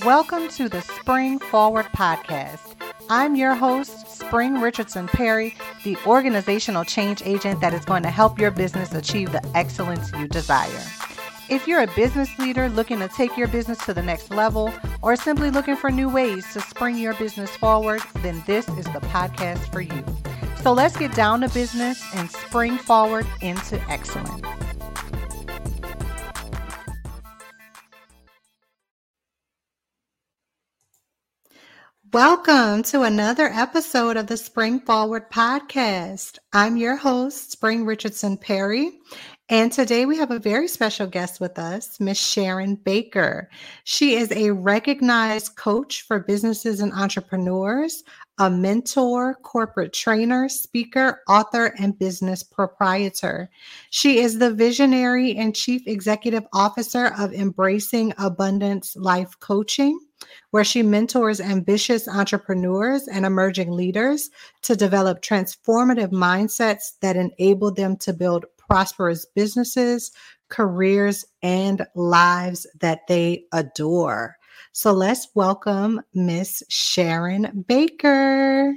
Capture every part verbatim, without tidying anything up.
Welcome to the Spring Forward Podcast. I'm your host, Spring Richardson Perry, the organizational change agent that is going to help your business achieve the excellence you desire. If you're a business leader looking to take your business to the next level, or simply looking for new ways to spring your business forward, then this is the podcast for you. So let's get down to business and spring forward into excellence. Welcome to another episode of the Spring Forward Podcast. I'm your host, Spring Richardson Perry, and today we have a very special guest with us, Miss Sharon Baker. She is a recognized coach for businesses and entrepreneurs, a mentor, corporate trainer, speaker, author, and business proprietor. She is the visionary and chief executive officer of Embracing Abundance Life Coaching, where she mentors ambitious entrepreneurs and emerging leaders to develop transformative mindsets that enable them to build prosperous businesses, careers, and lives that they adore. So let's welcome Miss Sharon Baker.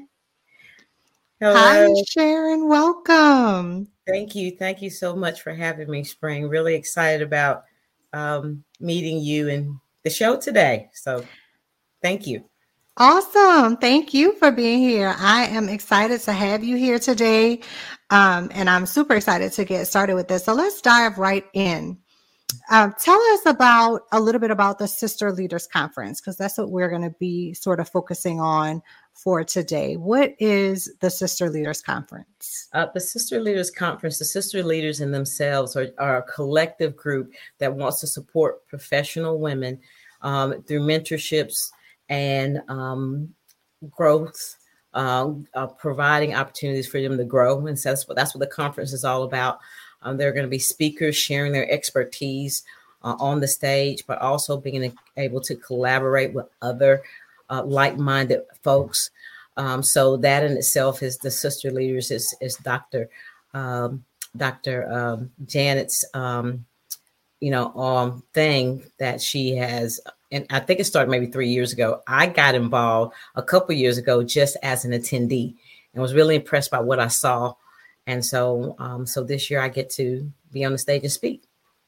Hello. Hi, Sharon. Welcome. Thank you. Thank you so much for having me, Spring. Really excited about um, meeting you and the show today. So thank you. Awesome. Thank you for being here. I am excited to have you here today. Um, and I'm super excited to get started with this. So let's dive right in. Um, tell us about a little bit about the Sister Leaders Conference, because that's what we're going to be sort of focusing on for today. What is the Sister Leaders Conference? Uh, the Sister Leaders Conference, the Sister Leaders in themselves are, are a collective group that wants to support professional women um, through mentorships and um, growth, uh, uh, providing opportunities for them to grow. And so that's what, that's what the conference is all about. Um, there are going to be speakers sharing their expertise uh, on the stage, but also being able to collaborate with other uh, like-minded folks. Um, so that in itself is the Sister Leaders, is, is Doctor Um, Doctor Um, Janet's, um, you know, um, thing that she has. And I think it started maybe three years ago. I got involved a couple of years ago just as an attendee and was really impressed by what I saw. And so um, so this year I get to be on the stage and speak.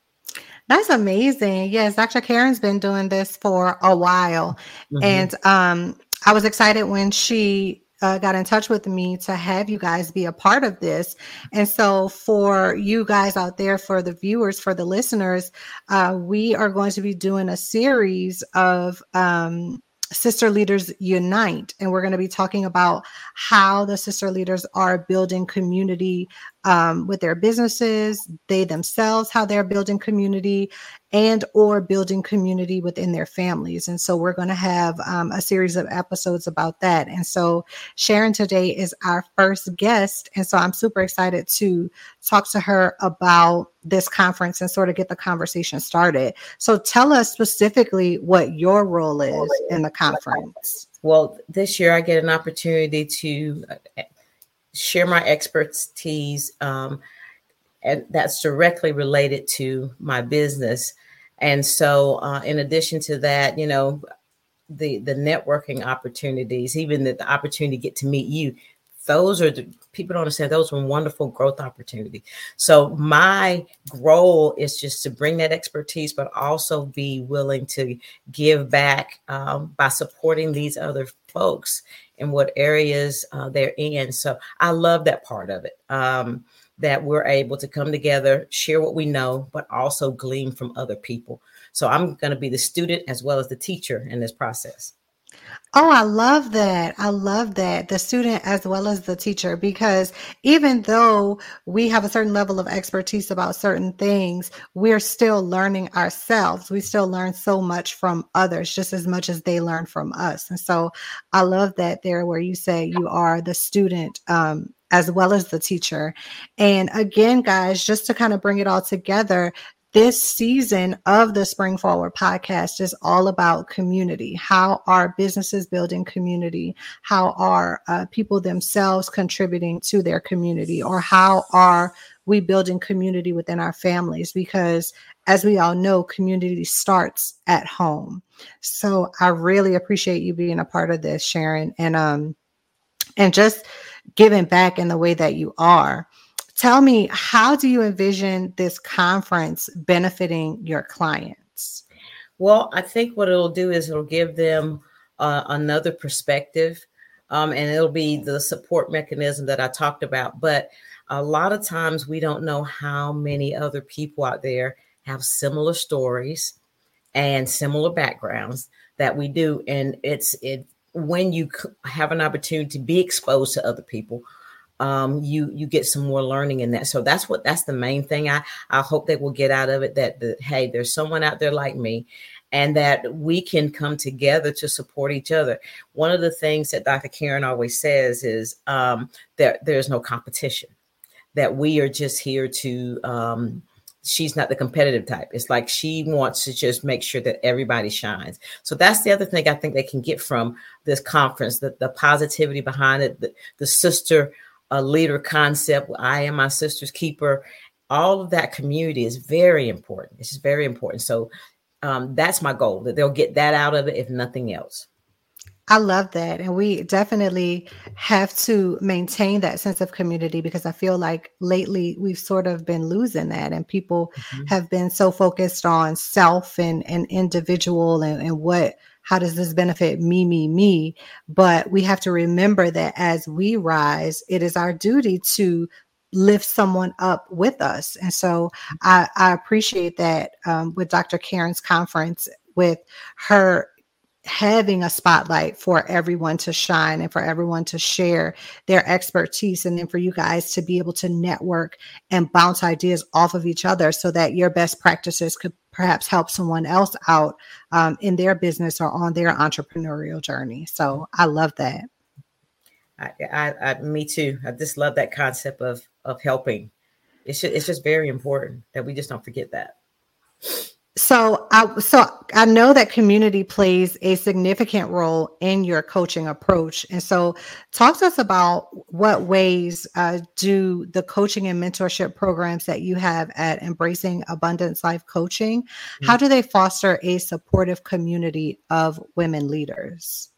That's amazing. Yes, Doctor Karen's been doing this for a while. Mm-hmm. And um, I was excited when she uh, got in touch with me to have you guys be a part of this. And so for you guys out there, for the viewers, for the listeners, uh, we are going to be doing a series of um, Sister Leaders Unite. And we're going to be talking about how the sister leaders are building community um, with their businesses, they themselves, how they're building community and or building community within their families. And so we're going to have um, a series of episodes about that. And so Sharon today is our first guest. And so I'm super excited to talk to her about this conference and sort of get the conversation started. So tell us specifically what your role is in the conference. Well, this year I get an opportunity to share my expertise, um, and that's directly related to my business. And so uh, in addition to that, you know, the, the networking opportunities, even the, the opportunity to get to meet you, those are the people don't understand. Those are wonderful growth opportunities. So my role is just to bring that expertise, but also be willing to give back um, by supporting these other folks in what areas uh, they're in. So I love that part of it, um, that we're able to come together, share what we know, but also glean from other people. So I'm going to be the student as well as the teacher in this process. Oh, I love that. I love that. The student as well as the teacher, because even though we have a certain level of expertise about certain things, we're still learning ourselves. We still learn so much from others, just as much as they learn from us. And so I love that there where you say you are the student um, as well as the teacher. And again, guys, just to kind of bring it all together, this season of the Spring Forward podcast is all about community. How are businesses building community? How are uh, people themselves contributing to their community? Or how are we building community within our families? Because as we all know, community starts at home. So I really appreciate you being a part of this, Sharon, and um, and just giving back in the way that you are. Tell me, how do you envision this conference benefiting your clients? Well, I think what it'll do is it'll give them uh, another perspective, um, and it'll be the support mechanism that I talked about. But a lot of times we don't know how many other people out there have similar stories and similar backgrounds that we do. And it's it when you have an opportunity to be exposed to other people, um, you you get some more learning in that. So that's what that's the main thing I, I hope they will get out of it, that, the, hey, there's someone out there like me, and that we can come together to support each other. One of the things that Doctor Karen always says is um, that there's no competition, that we are just here to, um, she's not the competitive type. It's like she wants to just make sure that everybody shines. So that's the other thing I think they can get from this conference, the, the positivity behind it, the, the sister uh, leader concept. I am my sister's keeper. All of that community is very important. It's just very important. So um, that's my goal, that they'll get that out of it, if nothing else. I love that. And we definitely have to maintain that sense of community, because I feel like lately we've sort of been losing that, and people mm-hmm. have been so focused on self and, and individual and, and what, how does this benefit me, me, me? But we have to remember that as we rise, it is our duty to lift someone up with us. And so I, I appreciate that um, with Doctor Karen's conference, with her having a spotlight for everyone to shine and for everyone to share their expertise, and then for you guys to be able to network and bounce ideas off of each other so that your best practices could perhaps help someone else out um, in their business or on their entrepreneurial journey. So I love that. I, I, I me too. I just love that concept of of helping. It's just, it's just very important that we just don't forget that. So I, so I know that community plays a significant role in your coaching approach. And so talk to us about what ways uh, do the coaching and mentorship programs that you have at Embracing Abundance Life Coaching, mm-hmm. how do they foster a supportive community of women leaders?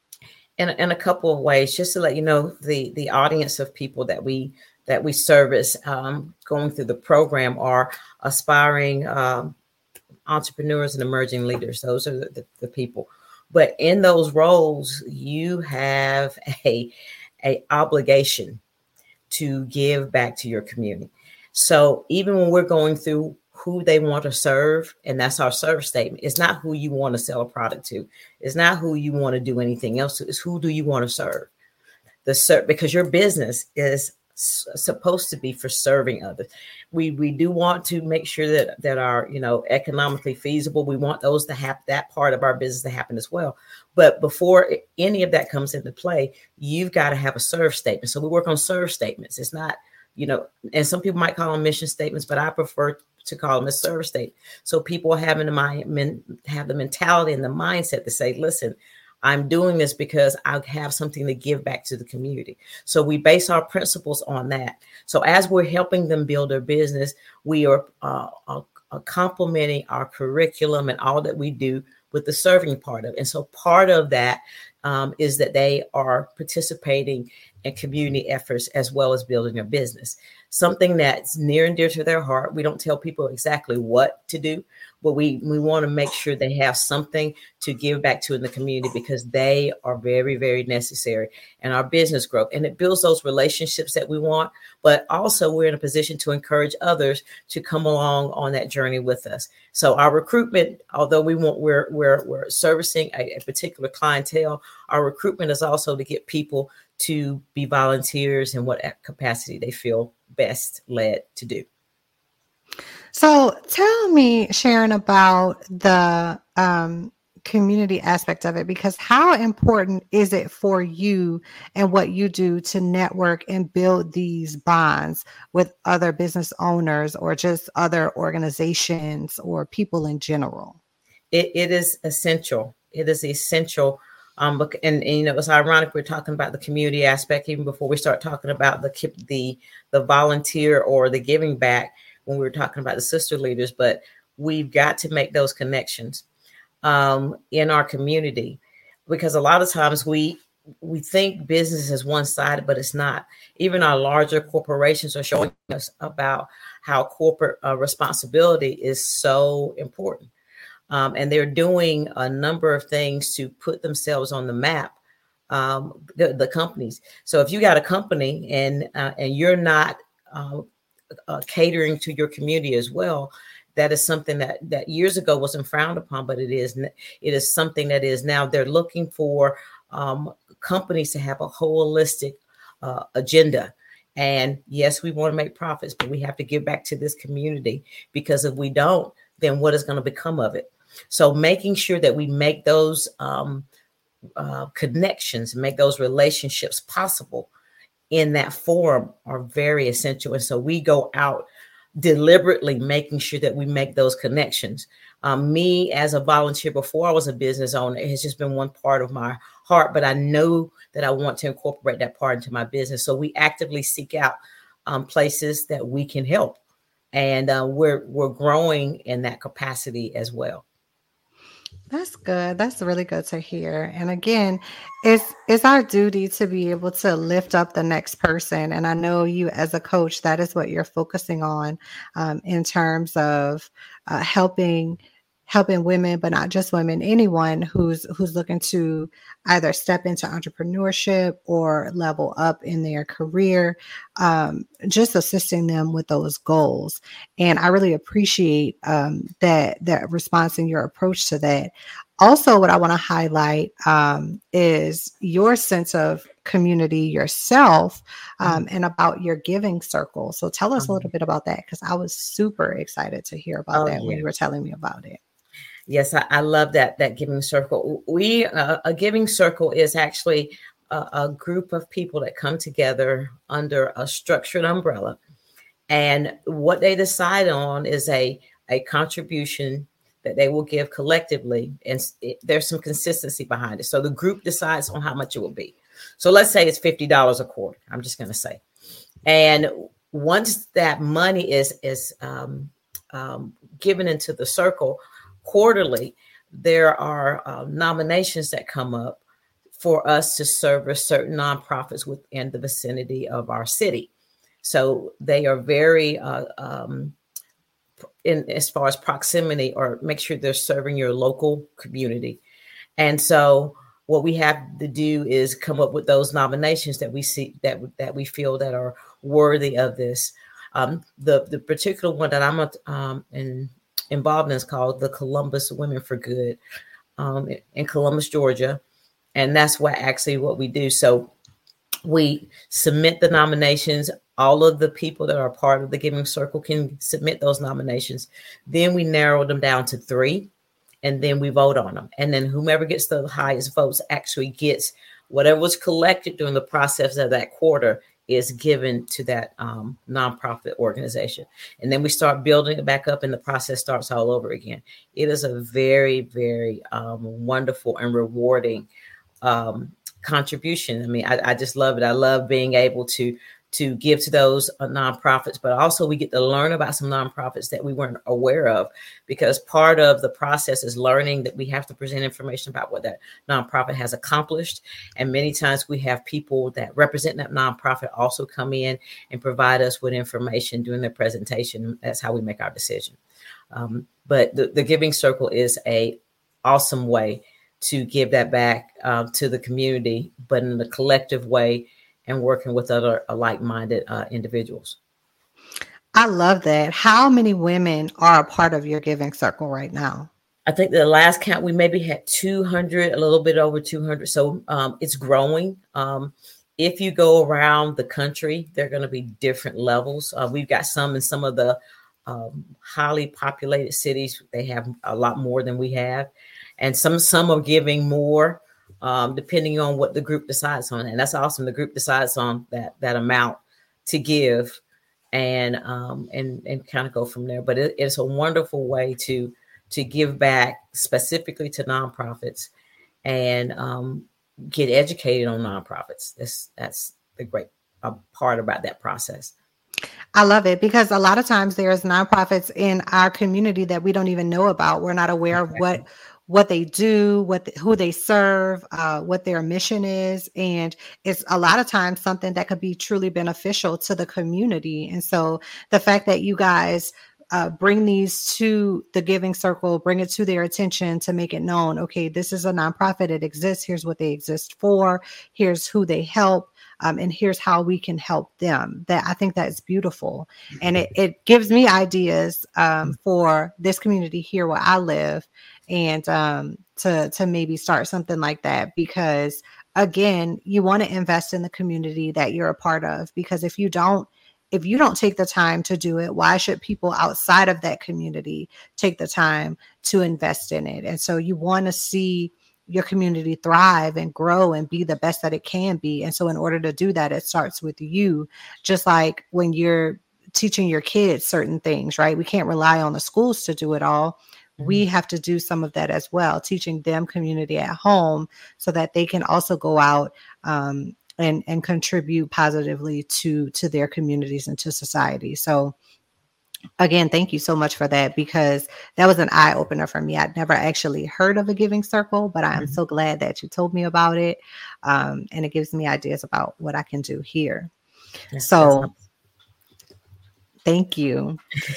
In, in a couple of ways, just to let you know, the, the audience of people that we that we service um, going through the program are aspiring um, entrepreneurs and emerging leaders. Those are the, the, the people. But in those roles, you have a, a obligation to give back to your community. So even when we're going through who they want to serve, and that's our service statement, it's not who you want to sell a product to. It's not who you want to do anything else to. It's who do you want to serve. The ser- because your business is supposed to be for serving others. We we do want to make sure that that are, you know, economically feasible. We want those to have that part of our business to happen as well. But before any of that comes into play, you've got to have a serve statement. So we work on serve statements. It's not, you know, and some people might call them mission statements, but I prefer to call them a service statement. So people having the mind, have the mentality and the mindset to say, listen, I'm doing this because I have something to give back to the community. So we base our principles on that. So as we're helping them build their business, we are uh, uh, complementing our curriculum and all that we do with the serving part of it. And so part of that um, is that they are participating in community efforts as well as building a business. Something that's near and dear to their heart. We don't tell people exactly what to do, but we, we want to make sure they have something to give back to in the community, because they are very, very necessary in our business growth. And it builds those relationships that we want, but also we're in a position to encourage others to come along on that journey with us. So our recruitment, although we want, we're, we're, we're servicing a, a particular clientele, our recruitment is also to get people to be volunteers in what capacity they feel best led to do. So tell me, Sharon, about the um, community aspect of it, because how important is it for you and what you do to network and build these bonds with other business owners or just other organizations or people in general? It, it is essential. It is essential. Um, and, and you know, it's ironic we're talking about the community aspect even before we start talking about the the the volunteer or the giving back when we were talking about the sister leaders. But we've got to make those connections um, in our community, because a lot of times we we think business is one-sided, but it's not. Even our larger corporations are showing us about how corporate uh, responsibility is so important. Um, and they're doing a number of things to put themselves on the map, um, the, the companies. So if you got a company and uh, and you're not uh, uh, catering to your community as well, that is something that that years ago wasn't frowned upon, but it is it is something that is now. They're looking for um, companies to have a holistic uh, agenda. And yes, we want to make profits, but we have to give back to this community, because if we don't, then what is going to become of it? So making sure that we make those um, uh, connections, make those relationships possible in that forum are very essential. And so we go out deliberately making sure that we make those connections. Um, me as a volunteer before I was a business owner, it has just been one part of my heart, but I know that I want to incorporate that part into my business. So we actively seek out um, places that we can help. And uh, we're we're growing in that capacity as well. That's good. That's really good to hear. And again, it's it's our duty to be able to lift up the next person. And I know you as a coach, that is what you're focusing on um, in terms of uh, helping helping women, but not just women, anyone who's who's looking to either step into entrepreneurship or level up in their career, um, just assisting them with those goals. And I really appreciate um, that that response and your approach to that. Also, what I want to highlight um, is your sense of community yourself um, and about your giving circle. So tell us a little bit about that, because I was super excited to hear about Oh, that yeah. when you were telling me about it. Yes, I, I love that, that giving circle. We, uh, a giving circle is actually a, a group of people that come together under a structured umbrella. And what they decide on is a, a contribution that they will give collectively. And it, there's some consistency behind it. So the group decides on how much it will be. So let's say it's fifty dollars a quarter. I'm just going to say. And once that money is, is um, um, given into the circle, quarterly, there are uh, nominations that come up for us to service certain nonprofits within the vicinity of our city. So they are very, uh, um, in as far as proximity, or make sure they're serving your local community. And so what we have to do is come up with those nominations that we see that that we feel that are worthy of this. Um, the the particular one that I'm um, in. involved in is called the Columbus Women for Good um, in Columbus, Georgia. And that's what actually what we do. So we submit the nominations. All of the people that are part of the Giving Circle can submit those nominations. Then we narrow them down to three, and then we vote on them. And then whomever gets the highest votes actually gets whatever was collected during the process of that quarter is given to that um, nonprofit organization. And then we start building it back up, and the process starts all over again. It is a very, very um, wonderful and rewarding um, contribution. I mean, I, I just love it. I love being able to to give to those uh, nonprofits, but also we get to learn about some nonprofits that we weren't aware of, because part of the process is learning that we have to present information about what that nonprofit has accomplished. And many times we have people that represent that nonprofit also come in and provide us with information during their presentation. That's how we make our decision. Um, but the, the Giving Circle is a awesome way to give that back uh, to the community, but in a collective way, and working with other like-minded uh, individuals. I love that. How many women are a part of your Giving Circle right now? I think the last count, we maybe had two hundred, a little bit over two hundred. So um, it's growing. Um, if you go around the country, there are going to be different levels. Uh, we've got some in some of the um, highly populated cities. They have a lot more than we have. and some some are giving more, um, depending on what the group decides on. And that's awesome. The group decides on that that amount to give, and um, and and kind of go from there. But it, it's a wonderful way to to give back specifically to nonprofits, and um, get educated on nonprofits. That's that's the great uh, part about that process. I love it, because a lot of times there's nonprofits in our community that we don't even know about. We're not aware of what what they do, what the, who they serve, uh, what their mission is, and it's a lot of times something that could be truly beneficial to the community. And so the fact that you guys uh, bring these to the Giving Circle, bring it to their attention to make it known, okay, this is a nonprofit, it exists, here's what they exist for, here's who they help. Um, and here's how we can help them. That I think that is beautiful. And it, it gives me ideas um, for this community here where I live, and um, to, to maybe start something like that. Because again, you want to invest in the community that you're a part of, because if you don't, if you don't take the time to do it, why should people outside of that community take the time to invest in it? And so you want to see your community thrive and grow and be the best that it can be. And so in order to do that, it starts with you. Just like when you're teaching your kids certain things, right? We can't rely on the schools to do it all. Mm-hmm. We have to do some of that as well, teaching them community at home so that they can also go out um, and, and contribute positively to, to their communities and to society. So again, thank you so much for that, because that was an eye opener for me. I'd never actually heard of a Giving Circle, but I'm mm-hmm. so glad that you told me about it. Um, and it gives me ideas about what I can do here. Yes, so thank you.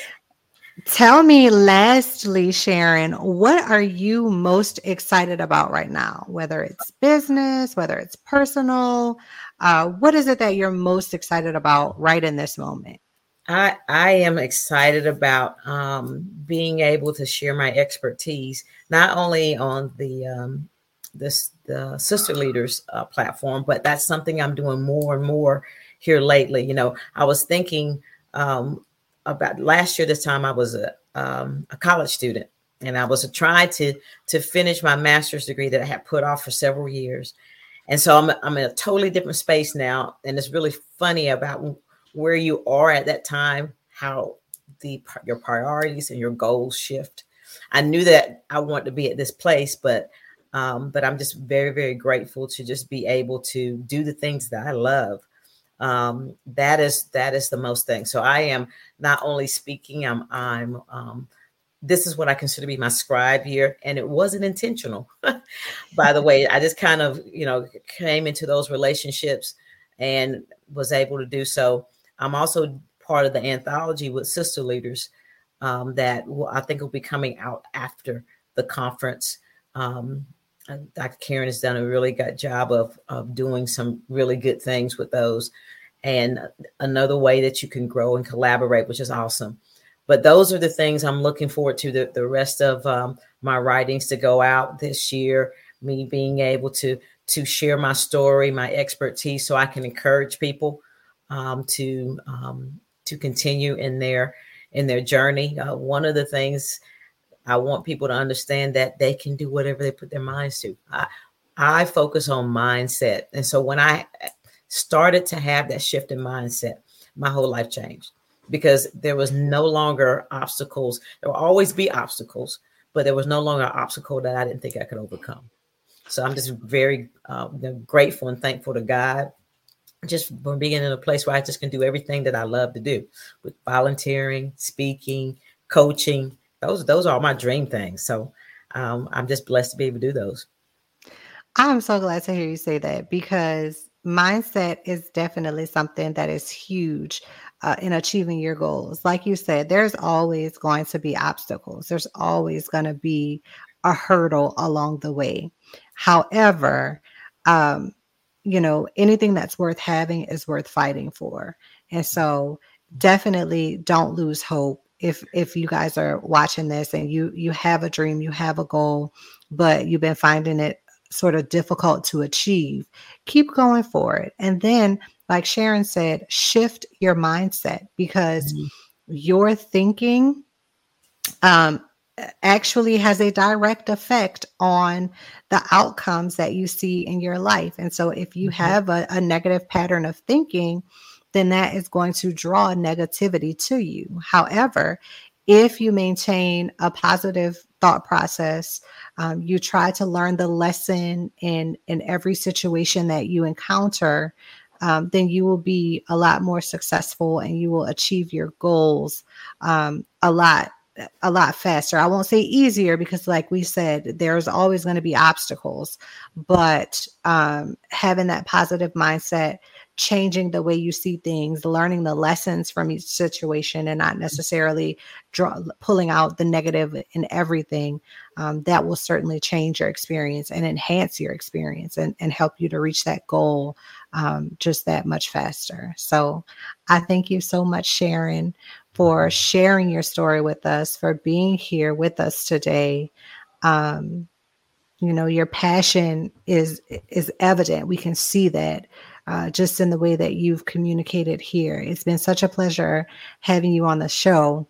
Tell me lastly, Sharon, what are you most excited about right now? Whether it's business, whether it's personal, uh, what is it that you're most excited about right in this moment? I, I am excited about um, being able to share my expertise, not only on the um, this the Sister Leaders uh, platform, but that's something I'm doing more and more here lately. You know, I was thinking um, about last year, this time I was a, um, a college student, and I was trying to to finish my master's degree that I had put off for several years. And so I'm I'm in a totally different space now, and it's really funny about where you are at that time, how the your priorities and your goals shift. I knew that I wanted to be at this place, but um, but I'm just very, very grateful to just be able to do the things that I love. Um, that is that is the most thing. So I am not only speaking, I'm I'm um, this is what I consider to be my scribe year, and it wasn't intentional. By the way, I just kind of you know came into those relationships and was able to do so. I'm also part of the anthology with Sister Leaders um, that will, I think will be coming out after the conference. Um, Doctor Karen has done a really good job of, of doing some really good things with those, and another way that you can grow and collaborate, which is awesome. But those are the things I'm looking forward to, the, the rest of um, my writings to go out this year, me being able to, to share my story, my expertise, so I can encourage people Um, to um, to continue in their in their journey. Uh, one of the things I want people to understand that they can do whatever they put their minds to. I, I focus on mindset, and so when I started to have that shift in mindset, my whole life changed, because there was no longer obstacles. There will always be obstacles, but there was no longer an obstacle that I didn't think I could overcome. So I'm just very uh, grateful and thankful to God, just for being in a place where I just can do everything that I love to do, with volunteering, speaking, coaching. Those, those are all my dream things. So um, I'm just blessed to be able to do those. I'm so glad to hear you say that, because mindset is definitely something that is huge uh, in achieving your goals. Like you said, there's always going to be obstacles. There's always going to be a hurdle along the way. However, um, you know, anything that's worth having is worth fighting for. And so definitely don't lose hope. If if you guys are watching this and you you have a dream, you have a goal, but you've been finding it sort of difficult to achieve, keep going for it. And then, like Sharon said, shift your mindset, because mm-hmm. your thinking um, actually has a direct effect on the outcomes that you see in your life. And so if you mm-hmm. have a, a negative pattern of thinking, then that is going to draw negativity to you. However, if you maintain a positive thought process, um, you try to learn the lesson in, in every situation that you encounter, um, then you will be a lot more successful and you will achieve your goals um, a lot a lot faster. I won't say easier because like we said, there's always going to be obstacles, but um, having that positive mindset, changing the way you see things, learning the lessons from each situation and not necessarily draw, pulling out the negative in everything, um, that will certainly change your experience and enhance your experience and, and help you to reach that goal um, just that much faster. So I thank you so much, Sharon, for sharing your story with us, for being here with us today. Um, you know, your passion is is evident. We can see that uh, just in the way that you've communicated here. It's been such a pleasure having you on the show.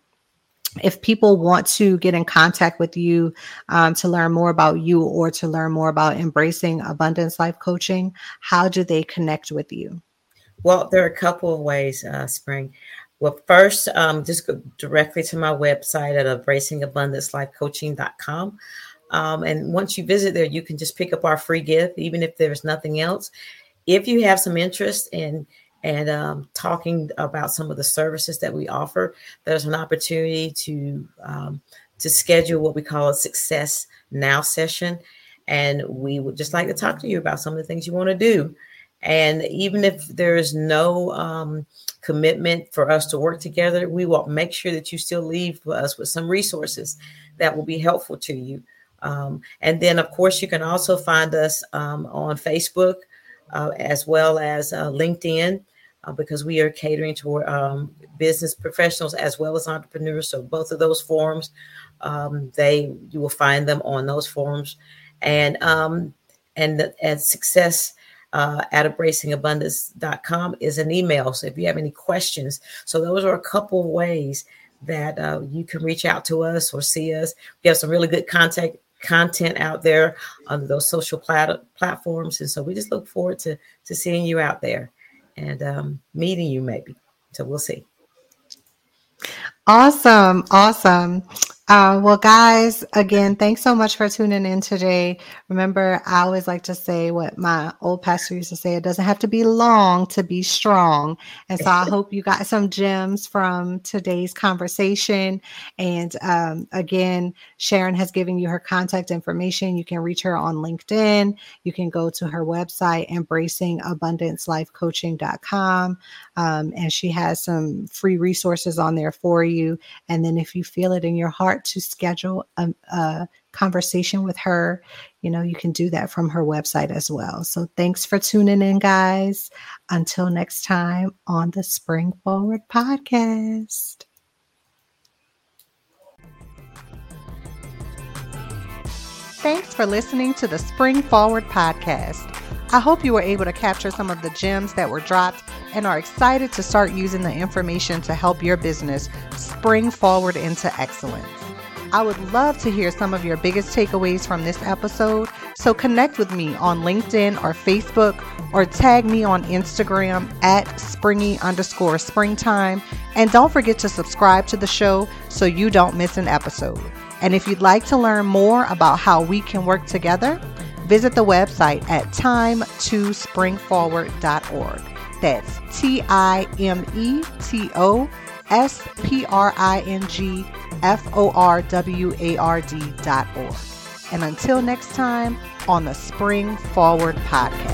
If people want to get in contact with you um, to learn more about you or to learn more about Embracing Abundance Life Coaching, how do they connect with you? Well, there are a couple of ways, uh, Spring. Well, first, um, just go directly to my website at embracing abundance life coaching dot com. Um, and once you visit there, you can just pick up our free gift, even if there's nothing else. If you have some interest in and um, talking about some of the services that we offer, there's an opportunity to um, to schedule what we call a Success Now session. And we would just like to talk to you about some of the things you want to do. And even if there is no um, commitment for us to work together, we will make sure that you still leave us with some resources that will be helpful to you. Um, and then, of course, you can also find us um, on Facebook uh, as well as uh, LinkedIn uh, because we are catering to um, business professionals as well as entrepreneurs. So both of those forums, um, they you will find them on those forums. And um, and and success. Uh, at embracing abundance dot com is an email. So if you have any questions, so those are a couple of ways that uh, you can reach out to us or see us. We have some really good content content out there on those social plat- platforms. And so we just look forward to, to seeing you out there and um, meeting you maybe. So we'll see. Awesome. Awesome. Uh, well, guys, again, thanks so much for tuning in today. Remember, I always like to say what my old pastor used to say, it doesn't have to be long to be strong. And so I hope you got some gems from today's conversation. And um, again, Sharon has given you her contact information. You can reach her on LinkedIn. You can go to her website, embracing abundance life coaching dot com. Um, and she has some free resources on there for you. And then if you feel it in your heart to schedule a, a conversation with her, you know, you can do that from her website as well. So thanks for tuning in, guys. Until next time on the Spring Forward Podcast. Thanks for listening to the Spring Forward Podcast. I hope you were able to capture some of the gems that were dropped and are excited to start using the information to help your business spring forward into excellence. I would love to hear some of your biggest takeaways from this episode, so connect with me on LinkedIn or Facebook, or tag me on Instagram at springy underscore springtime. And don't forget to subscribe to the show so you don't miss an episode. And if you'd like to learn more about how we can work together, visit the website at time to spring forward dot org. That's T I M E T O S P R I N G F O R W A R D dot org. And until next time on the Spring Forward Podcast.